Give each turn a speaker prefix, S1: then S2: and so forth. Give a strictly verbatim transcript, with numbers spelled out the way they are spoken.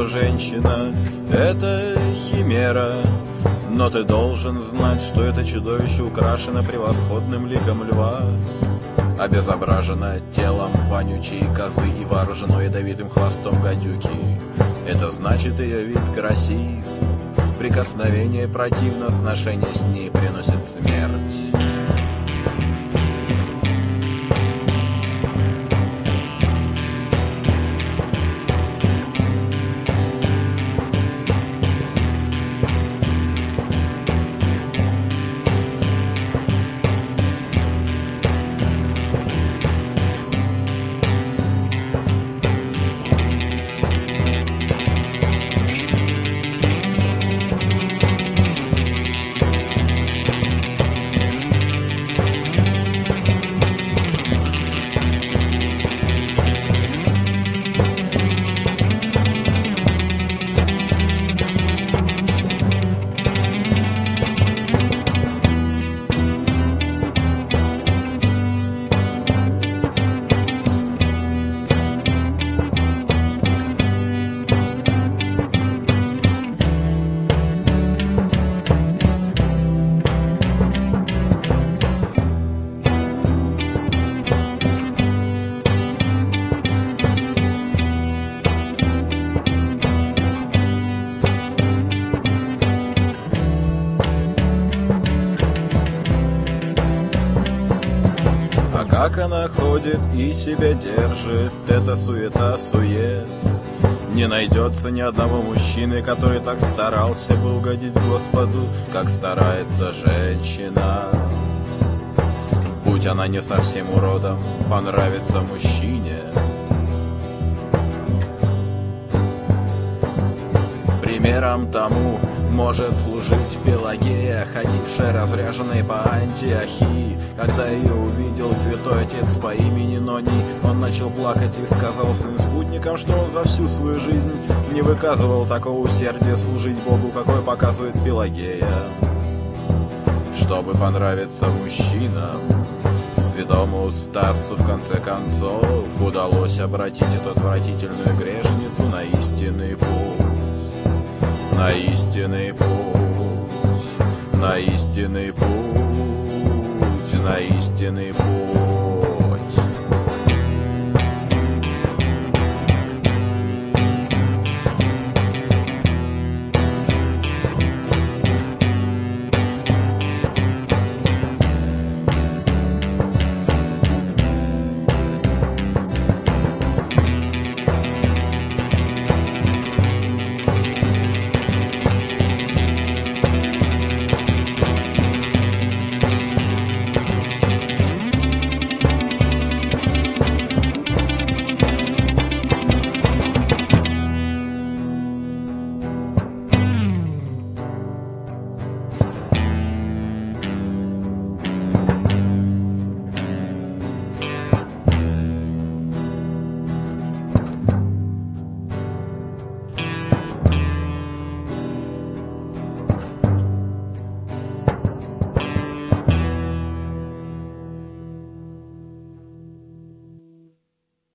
S1: женщина — это химера. Но ты должен знать, что это чудовище украшено превосходным ликом льва, обезображено телом вонючей козы и вооружено ядовитым хвостом гадюки. Это значит, ее вид красив, прикосновение противно, сношение с ней приносит смерть. Как она ходит и себя держит, это суета-сует. Не найдется ни одного мужчины, который так старался бы угодить Господу, как старается женщина. Будь она не совсем уродом, понравится мужчине. Примером тому может служить Пелагея, ходившая разряженной по Антиохии. Когда ее увидел святой отец по имени Ноний, он начал плакать и сказал своим спутникам, что он за всю свою жизнь не выказывал такого усердия служить Богу, какое показывает Пелагея. Чтобы понравиться мужчинам, святому старцу в конце концов удалось обратить эту отвратительную грешницу на истинный путь. На истинный путь, на истинный путь, на истинный путь.